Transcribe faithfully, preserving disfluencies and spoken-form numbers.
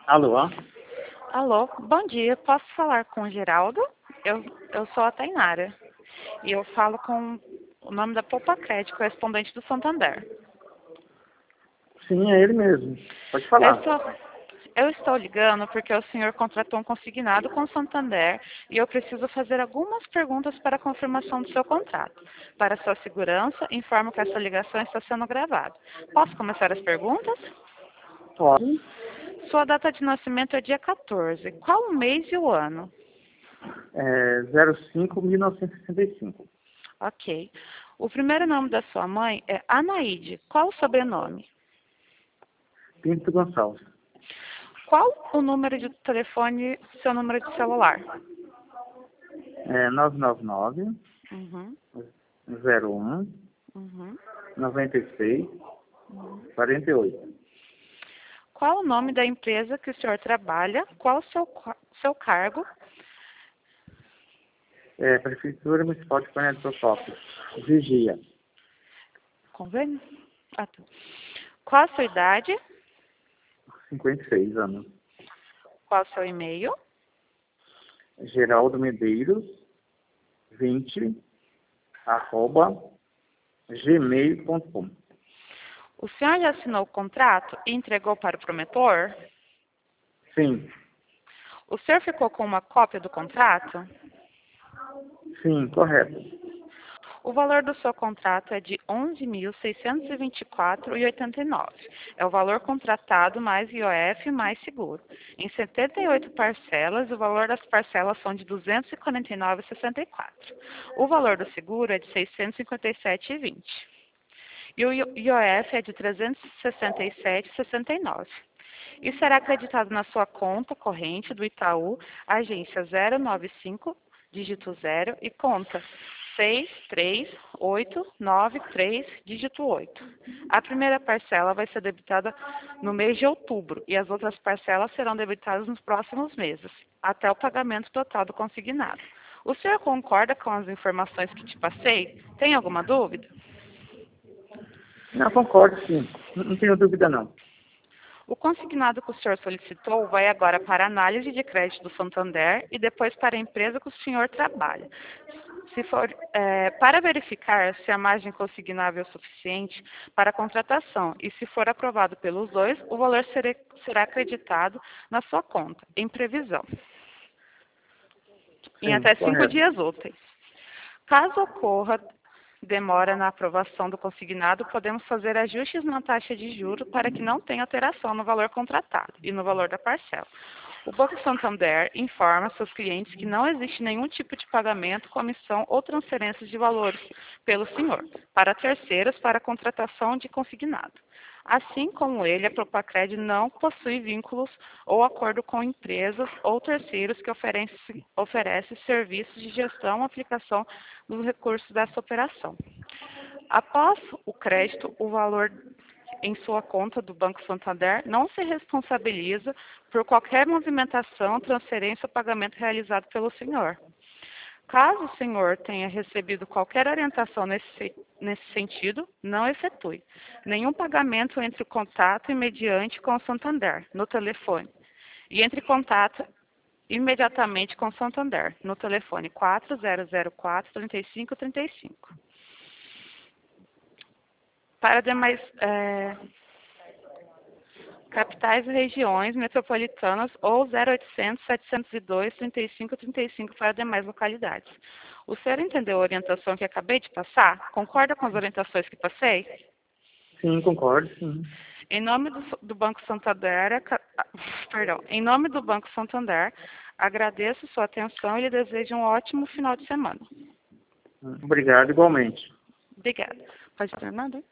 Alô? Alô, bom dia. Posso falar com o Geraldo? Eu, eu sou a Tainara. E eu falo com o nome da Poupa Crédito, correspondente do Santander. Sim, é ele mesmo. Pode Eu falar. estou, eu estou ligando porque o senhor contratou um consignado com o Santander e eu preciso fazer algumas perguntas para a confirmação do seu contrato. Para sua segurança, informo que essa ligação está sendo gravada. Posso começar as perguntas? Pode. Sua data de nascimento é dia quatorze. Qual o mês e o ano? É zero cinco mil novecentos e sessenta e cinco. Ok. O primeiro nome da sua mãe é Anaíde. Qual o sobrenome? Pinto Gonçalves. Qual o número de telefone, seu número de celular? É nove nove nove, Uhum, zero um, uhum, noventa e seis, uhum. quarenta e oito. Qual o nome da empresa que o senhor trabalha? Qual o seu, qua- seu cargo? É Prefeitura Municipal de Coronel de Procópio. Vigia. Convênio? Ah, tá. Qual a sua idade? cinquenta e seis anos. Qual o seu e-mail? Geraldo Medeiros, vinte, arroba, gmail ponto com. O senhor já assinou o contrato e entregou para o promotor? Sim, O senhor ficou com uma cópia do contrato? sim, correto. O valor do seu contrato é de onze mil seiscentos e vinte e quatro reais e oitenta e nove centavos. É o valor contratado mais I O F mais seguro. Em setenta e oito parcelas, o valor das parcelas são de duzentos e quarenta e nove reais e sessenta e quatro centavos. O valor do seguro é de seiscentos e cinquenta e sete reais e vinte centavos. E o I O F é de trezentos e sessenta e sete reais e sessenta e nove centavos. E será acreditado na sua conta corrente do Itaú, agência zero nove cinco, dígito zero, e conta seis três oito nove três, dígito oito. A primeira parcela vai ser debitada no mês de outubro e as outras parcelas serão debitadas nos próximos meses, até o pagamento total do consignado. O senhor concorda com as informações que te passei? Tem alguma dúvida? Não, concordo, sim. Não, não tenho dúvida, não. O consignado que o senhor solicitou vai agora para a análise de crédito do Santander e depois para a empresa que o senhor trabalha. Se for, é, para verificar se a margem consignável é suficiente para a contratação e se for aprovado pelos dois, o valor será, será acreditado na sua conta, em previsão, em Sim, até cinco correto. dias úteis. Caso ocorra demora na aprovação do consignado, podemos fazer ajustes na taxa de juros para que não tenha alteração no valor contratado e no valor da parcela. O Banco Santander informa seus clientes que não existe nenhum tipo de pagamento, comissão ou transferência de valores pelo senhor para terceiros para a contratação de consignado. Assim como ele, a Propacred não possui vínculos ou acordo com empresas ou terceiros que oferecem oferece serviços de gestão ou aplicação dos recursos dessa operação. Após o crédito, o valor em sua conta do Banco Santander não se responsabiliza por qualquer movimentação, transferência ou pagamento realizado pelo senhor. Caso o senhor tenha recebido qualquer orientação nesse, nesse sentido, não efetue nenhum pagamento entre o contato e mediante com o Santander, no telefone, e entre em contato imediatamente com o Santander, no telefone quatro zero zero quatro, três cinco três cinco. Para demais é, capitais e regiões metropolitanas ou zero oitocentos, setecentos e dois, trinta e cinco trinta e cinco para demais localidades. O senhor entendeu a orientação que acabei de passar? Concorda com as orientações que passei? Sim, concordo, sim. Em nome do, do Banco Santander, aca- ah, perdão, em nome do Banco Santander, agradeço sua atenção e lhe desejo um ótimo final de semana. Obrigado, igualmente. Obrigada. Pode terminar, né?